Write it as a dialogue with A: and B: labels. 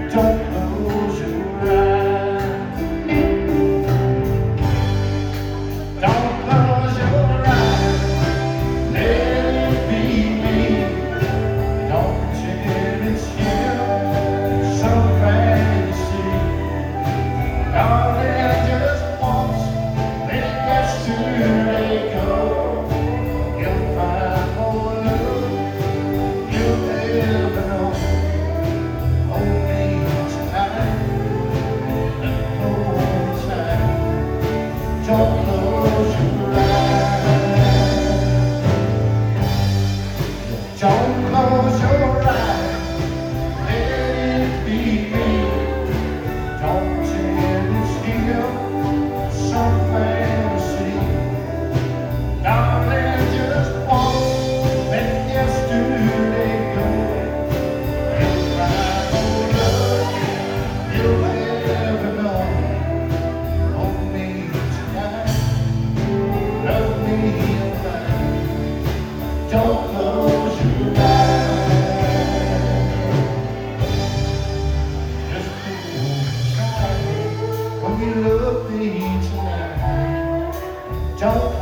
A: Don't close your eyes. Don't close your eyes. Let it be me. Don't pretend it's you. Some fantasy. Darling, just once. Then it gets too late. Go. You'll find more love. You'll never know. Hold me tight. Hold tight. Don't close your eyes. Don't close your eyes. Let it be me. Don't pretend it's you. Some fantasy. Darling, just once. Then it gets too late. Go. You'll find more love. You'll never know. Hold me tonight. Love me alive. Don't close your eyes. Just hold tight when you love me tonight. Don't